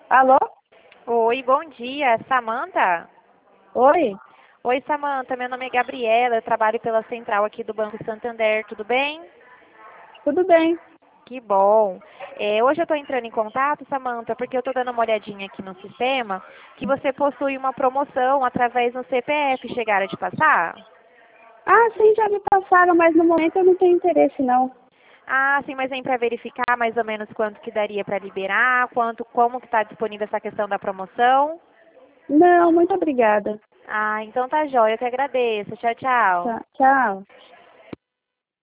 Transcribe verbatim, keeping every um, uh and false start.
Alô? Oi, bom dia, Samanta? Oi? Oi, Samanta, meu nome é Gabriela, eu trabalho pela central aqui do Banco Santander, tudo bem? Tudo bem? Que bom. É, hoje eu estou entrando em contato, Samanta, porque eu estou dando uma olhadinha aqui no sistema que você possui uma promoção através do C P F. Chegaram a te passar? Ah, sim, já me passaram, mas no momento eu não tenho interesse, não. Ah, sim, mas vem para verificar mais ou menos quanto que daria para liberar, quanto, como que está disponível essa questão da promoção. Não, muito obrigada. Ah, então tá jóia, eu que agradeço. Tchau, tchau. Tá, tchau.